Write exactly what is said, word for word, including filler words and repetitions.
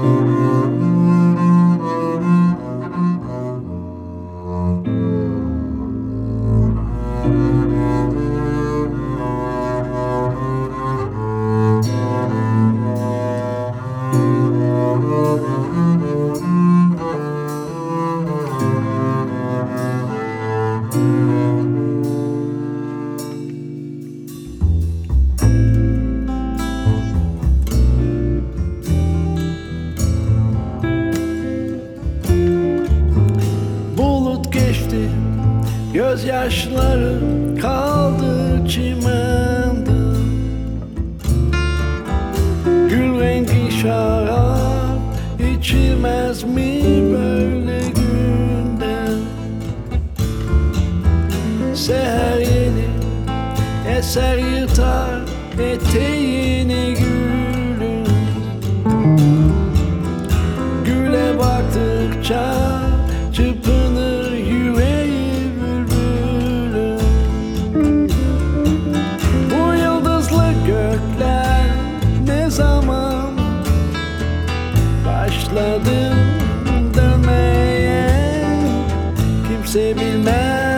Gözyaşları kaldı çimende, gül rengi şarap içilmez mi böyle günde? Seher yeni eser yırtar eteğini gülün. Güle baktıkça çırpınır yüreği. Bu yıldızlı gökler ne zaman başladı dönmeye, kimse bilmez.